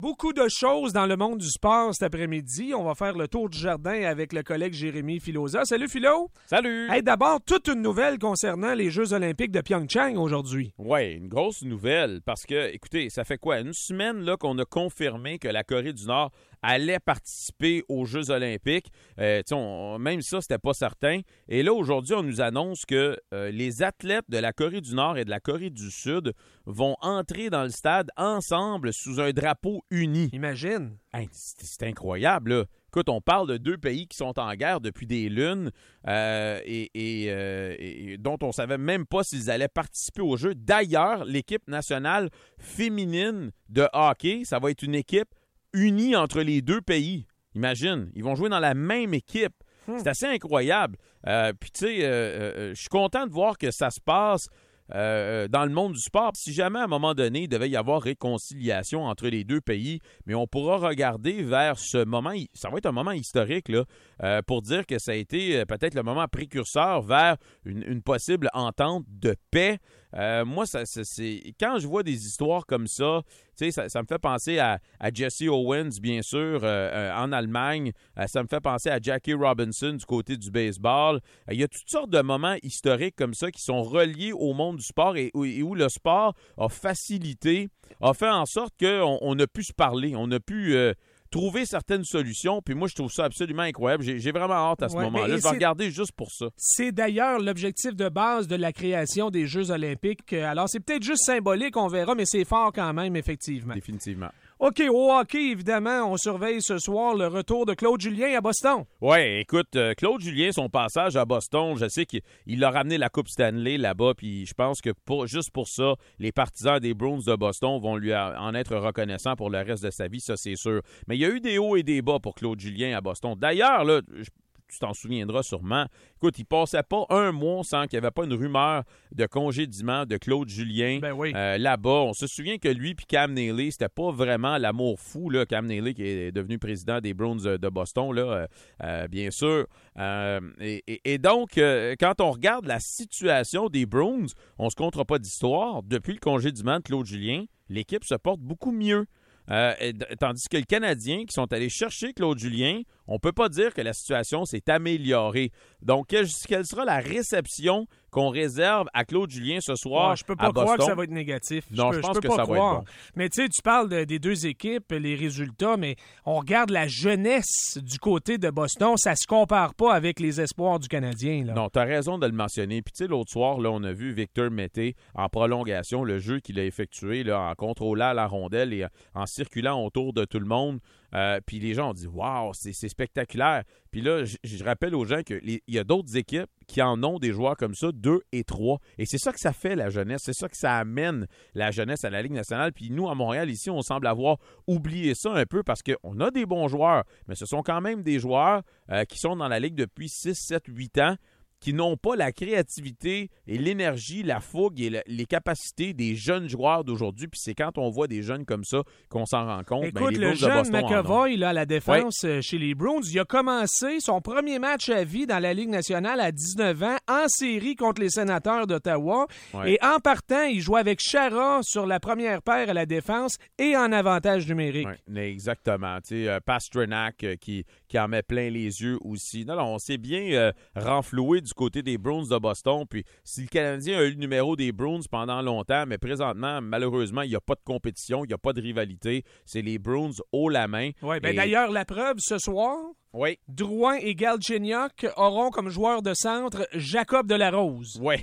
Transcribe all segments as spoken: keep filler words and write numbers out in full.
Beaucoup de choses dans le monde du sport cet après-midi. On va faire le tour du jardin avec le collègue Jérémy Filosa. Salut Philo! Salut! Hey, d'abord, toute une nouvelle concernant les Jeux olympiques de Pyeongchang aujourd'hui. Oui, une grosse nouvelle parce que, écoutez, ça fait quoi? Une semaine là, qu'on a confirmé que la Corée du Nord allait participer aux Jeux olympiques. Euh, on, même ça, c'était pas certain. Et là, aujourd'hui, on nous annonce que euh, les athlètes de la Corée du Nord et de la Corée du Sud vont entrer dans le stade ensemble sous un drapeau uni. Imagine! Hey, c'est, c'est incroyable, là. Écoute, on parle de deux pays qui sont en guerre depuis des lunes euh, et, et, euh, et dont on ne savait même pas s'ils allaient participer aux Jeux. D'ailleurs, l'équipe nationale féminine de hockey, ça va être une équipe unie entre les deux pays. Imagine, ils vont jouer dans la même équipe. Hmm. C'est assez incroyable. Euh, Puis, tu sais, euh, euh, je suis content de voir que ça se passe Euh, dans le monde du sport. Si jamais, à un moment donné, il devait y avoir réconciliation entre les deux pays, mais on pourra regarder vers ce moment, ça va être un moment historique là, euh, pour dire que ça a été peut-être le moment précurseur vers une, une possible entente de paix. Euh, moi, ça, ça, c'est quand je vois des histoires comme ça, tu sais, ça, ça me fait penser à, à Jesse Owens, bien sûr, euh, euh, en Allemagne. Euh, ça me fait penser à Jackie Robinson du côté du baseball. Il euh, y a toutes sortes de moments historiques comme ça qui sont reliés au monde du sport et, et où le sport a facilité, a fait en sorte qu'on on a pu se parler, on a pu euh, trouver certaines solutions. Puis moi, je trouve ça absolument incroyable. J'ai, j'ai vraiment hâte à ce ouais, moment-là. Je vais regarder juste pour ça. C'est d'ailleurs l'objectif de base de la création des Jeux olympiques. Alors, c'est peut-être juste symbolique, on verra, mais c'est fort quand même, effectivement. Définitivement. OK, au hockey, évidemment, on surveille ce soir le retour de Claude Julien à Boston. Oui, écoute, euh, Claude Julien, son passage à Boston, je sais qu'il il a ramené la Coupe Stanley là-bas, puis je pense que pour, juste pour ça, les partisans des Bruins de Boston vont lui en être reconnaissants pour le reste de sa vie, ça c'est sûr. Mais il y a eu des hauts et des bas pour Claude Julien à Boston. D'ailleurs, là, je tu t'en souviendras sûrement. Écoute, il passait pas un mois sans qu'il n'y avait pas une rumeur de congédiement de Claude Julien ben oui. euh, là-bas. On se souvient que lui et Cam Neely, c'était pas vraiment l'amour fou. Là. Cam Neely qui est devenu président des Bruins de Boston, là, euh, euh, bien sûr. Euh, et, et, et donc, euh, quand on regarde la situation des Bruins, on se comptera pas d'histoire. Depuis le congédiement de Claude Julien, l'équipe se porte beaucoup mieux. Euh, et, tandis que les Canadiens qui sont allés chercher Claude Julien, on ne peut pas dire que la situation s'est améliorée. Donc, quelle, quelle sera la réception qu'on réserve à Claude Julien ce soir? Oh, je peux pas à croire Boston? que ça va être négatif. Non, je, je, peux, pense je peux que pas ça croire. va être bon. Mais tu sais, tu parles de, des deux équipes, les résultats, mais on regarde la jeunesse du côté de Boston. Ça se compare pas avec les espoirs du Canadien. Là. Non, tu as raison de le mentionner. Puis tu sais, l'autre soir, là, on a vu Victor Mété en prolongation, le jeu qu'il a effectué là, en contrôlant la rondelle et en circulant autour de tout le monde. Euh, puis les gens ont dit « Wow, c'est, c'est spectaculaire ». Puis là, je, je rappelle aux gens qu'il y a d'autres équipes qui en ont des joueurs comme ça, deux et trois. Et c'est ça que ça fait, la jeunesse. C'est ça que ça amène la jeunesse à la Ligue nationale. Puis nous, à Montréal, ici, on semble avoir oublié ça un peu parce qu'on a des bons joueurs, mais ce sont quand même des joueurs euh, qui sont dans la Ligue depuis six, sept, huit ans, qui n'ont pas la créativité et l'énergie, la fougue et le, les capacités des jeunes joueurs d'aujourd'hui. Puis c'est quand on voit des jeunes comme ça qu'on s'en rend compte. Écoute, ben, les le Bruins jeune de Boston McAvoy là, à la défense ouais. chez les Bruins, il a commencé son premier match à vie dans la Ligue nationale à dix-neuf ans en série contre les Sénateurs d'Ottawa. Ouais. Et en partant, il jouait avec Chara sur la première paire à la défense et en avantage numérique. Ouais, exactement. Tu sais, euh, Pastrnak euh, qui, qui en met plein les yeux aussi. Non, non, on s'est bien euh, renfloué du côté des Bruins de Boston. Puis si le Canadien a eu le numéro des Bruins pendant longtemps, mais présentement, malheureusement, il n'y a pas de compétition, il n'y a pas de rivalité. C'est les Bruins haut la main. Oui, bien et... d'ailleurs, la preuve ce soir, oui. Drouin et Galchenyuk auront comme joueur de centre Jacob Delarose. Oui.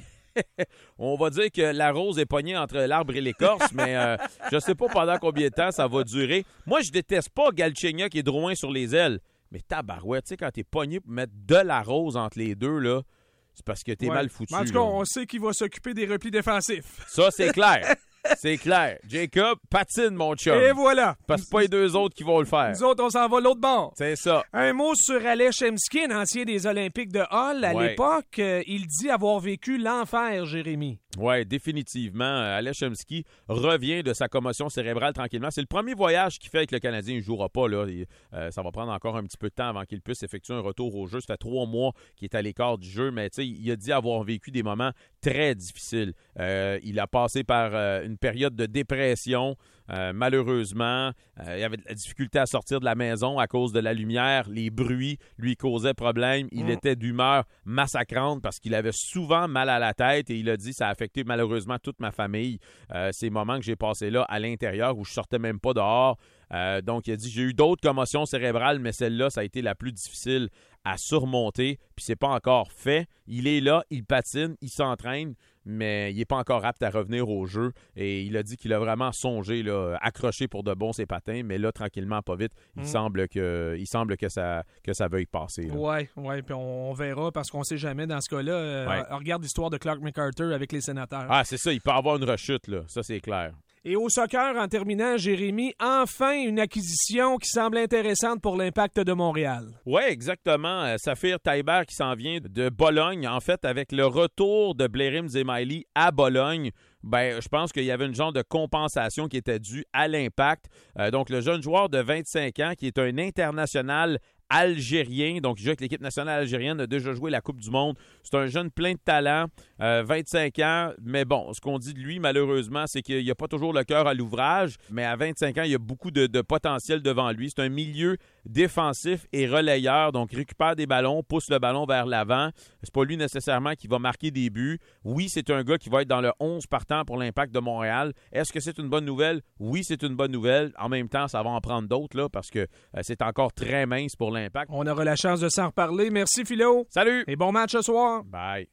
On va dire que la rose est pognée entre l'arbre et l'écorce, mais euh, je ne sais pas pendant combien de temps ça va durer. Moi, je déteste pas Galchenyuk et Drouin sur les ailes. Mais tabarouette, tu sais, quand t'es pogné pour mettre de la rose entre les deux, là, c'est parce que t'es ouais. mal foutu. En tout cas, on sait qu'il va s'occuper des replis défensifs. Ça, c'est clair. C'est clair. Jacob, patine, mon chum. Et voilà. Parce que c'est pas les deux autres qui vont le faire. Nous autres, on s'en va l'autre bord. C'est ça. Un mot sur Aleš Chemsky, un ancien des Olympiques de Hull. À ouais. l'époque, euh, il dit avoir vécu l'enfer, Jérémy. Oui, définitivement. Aleš Chemsky revient de sa commotion cérébrale tranquillement. C'est le premier voyage qu'il fait avec le Canadien. Il ne jouera pas. Là. Il, euh, ça va prendre encore un petit peu de temps avant qu'il puisse effectuer un retour au jeu. Ça fait trois mois qu'il est à l'écart du jeu, mais il a dit avoir vécu des moments très difficiles. Euh, il a passé par euh, une période de dépression. Euh, malheureusement, euh, il avait de la difficulté à sortir de la maison à cause de la lumière. Les bruits lui causaient problème. Il mm. était d'humeur massacrante parce qu'il avait souvent mal à la tête et il a dit que ça a affecté malheureusement toute ma famille. Euh, ces moments que j'ai passés là à l'intérieur où je sortais même pas dehors. Euh, donc, il a dit, j'ai eu d'autres commotions cérébrales, mais celle-là, ça a été la plus difficile à surmonter. Puis, c'est pas encore fait. Il est là, il patine, il s'entraîne, mais il n'est pas encore apte à revenir au jeu. Et il a dit qu'il a vraiment songé, là, accroché pour de bon ses patins, mais là, tranquillement, pas vite, il mm. semble que, il semble que ça, que ça veuille passer. Oui, oui, puis on, on verra parce qu'on ne sait jamais dans ce cas-là. Euh, ouais. Regarde l'histoire de Clark MacArthur avec les Sénateurs. Ah, c'est ça, il peut avoir une rechute, là. Ça, c'est clair. Et au soccer, en terminant, Jérémy, enfin une acquisition qui semble intéressante pour l'Impact de Montréal. Oui, exactement. Euh, Saphir Taibert qui s'en vient de Bologne. En fait, avec le retour de Blairim Zemaili à Bologne, ben, je pense qu'il y avait une genre de compensation qui était due à l'Impact. Euh, donc, le jeune joueur de vingt-cinq ans, qui est un international algérien, donc il joue avec l'équipe nationale algérienne, a déjà joué la Coupe du Monde. C'est un jeune plein de talent, euh, vingt-cinq ans, mais bon, ce qu'on dit de lui, malheureusement, c'est qu'il n'a pas toujours le cœur à l'ouvrage, mais à vingt-cinq ans, il y a beaucoup de, de potentiel devant lui. C'est un milieu défensif et relayeur, donc récupère des ballons, pousse le ballon vers l'avant. C'est pas lui nécessairement qui va marquer des buts. Oui, c'est un gars qui va être dans le onze partant pour l'Impact de Montréal. Est-ce que c'est une bonne nouvelle? Oui, c'est une bonne nouvelle. En même temps, ça va en prendre d'autres, là, parce que euh, c'est encore très mince pour l'Impact. On aura la chance de s'en reparler. Merci, Philo. Salut. Et bon match ce soir. Bye.